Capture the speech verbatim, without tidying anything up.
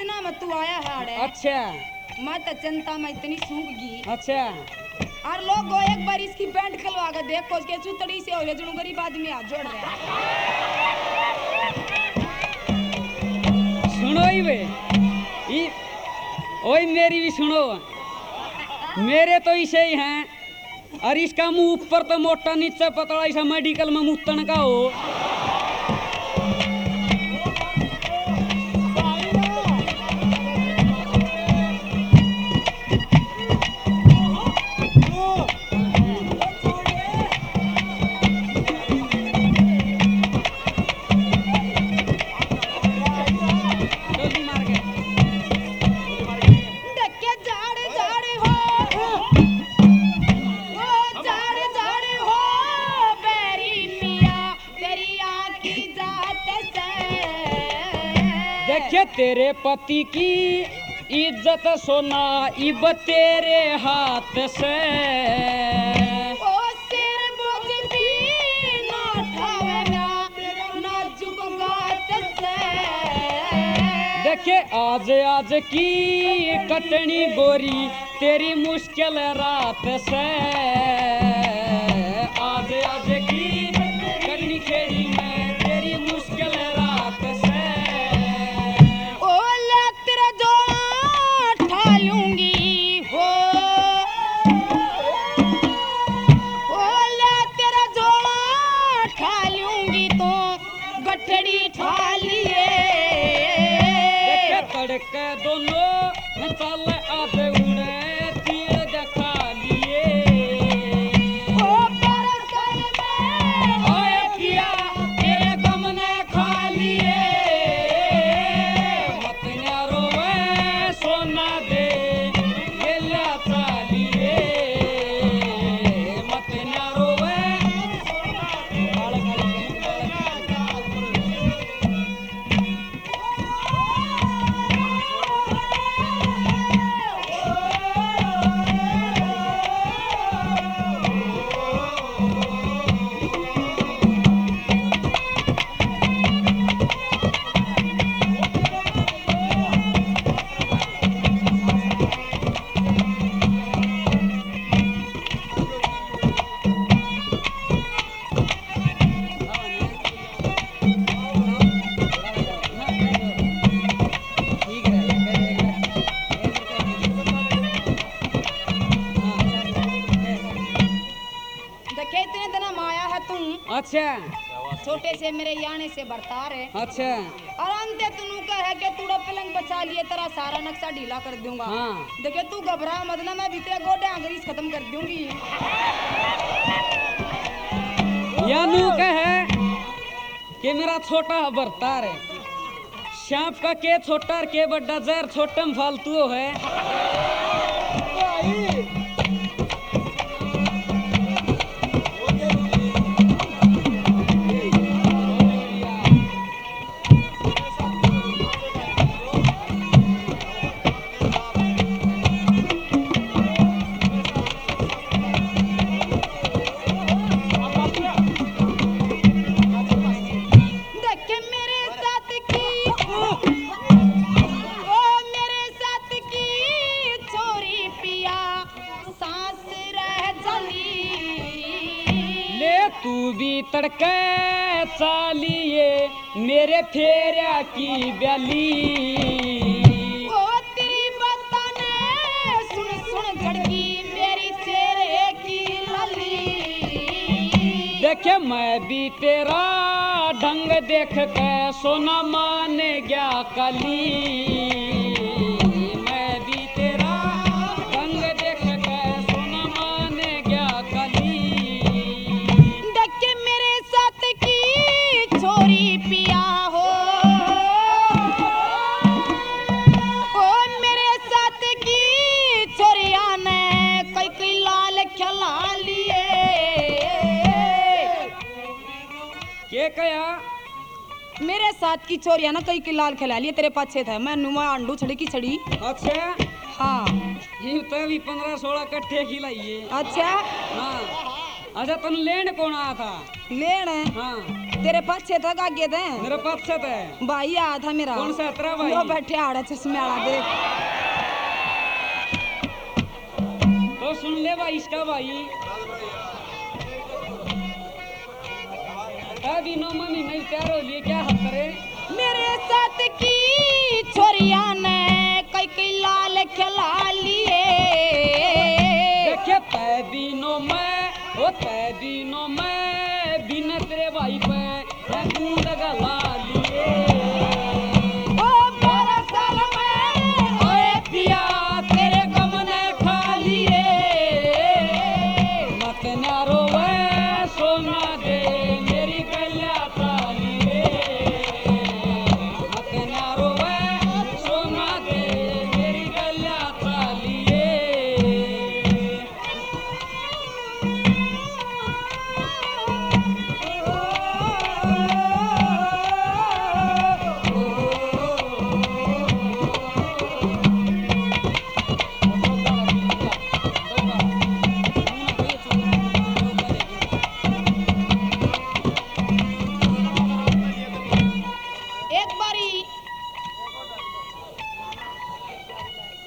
इतना में तू आया है। अच्छा मैं तो जनता में इतनी सूख गई। अच्छा और लोग को एक बार इसकी पैंट खलवा कर देख कोच के चुतड़ी से हो रहे जो गरीब आदमी हाथ जोड़ रहे हैं। सुनो ही वे ई ओए मेरी भी सुनो, मेरे तो इसे ही हैं और इसका मुंह ऊपर तो मोटा नीचे पतला, ऐसा मेडिकल में मुतन का हो। तेरे पति की इज्जत सोना इब तेरे हाथ से, ओ सिर बुझती ना ठावेगा ना जुगात से। देखे आज आज की कटनी गोरी तेरी मुश्किल रात से, आज आज की कटनी खेड़ी में तेरी मुश्किल रात से। के दोनों चल आते उड़े तीर दिखा लिए, ओ परसर में ओए किया तेरे गम ने खा लिए। मत न रोवे सोना दे गेला चालिए, मत न रोवे अच्छा छोटे से मेरे याने से बरतार है। अच्छा और अंते तू कह कि तू पलंग बचा लिए तेरा सारा नक्शा ढीला कर दूंगा। हाँ। देखे तू घबरा मत ना, मैं बीते गोडे अंग्रेज खत्म कर दूंगी। यानू कहे कि मेरा छोटा बरतार है, सांप का के छोटा के बड़ा जहर छोटम फालतू है। तड़के चालिए मेरे फेरिया की ब्याली, ओ तेरी बताने सुन सुन झड़की मेरी चेहरे की लाली। देखे मैं भी तेरा ढंग देख के सोना मान गया कली, कया मेरे साथ की चोरिया ना कई लाल खिला लिए तेरे पाछे था मैं नुमा अंडू छड़ी की छड़ी। अच्छा हाँ ये तो भी पंद्रह सोलह कट्ठे खिलाइए। अच्छा हाँ अच्छा तुम लेन कौन आया था? लेन हाँ तेरे पीछे तक आगे थे मेरे पास से है भाई आया था मेरा कौन सा तेरा भाई वो बैठे आड़ा चश्मे वाला देख तो सुन ले भाई इसका भाई अभी नौ मम्मी नहीं तैयार हो लिए क्या हाथ करे मेरे साथ की छोरिया ने कई कई लाल खिला लिए देखे तै दिनों में ओ तै दिनों में बिना तेरे भाई पे मैं दूध गला लिए ओ मेरे सर में ओए पिया तेरे गम ने खा लिए मत ना रोवे सोना दे मेरी गलिया ताली रे मत ना रोवे सोना दे मेरी गलिया ताली रे एक बारी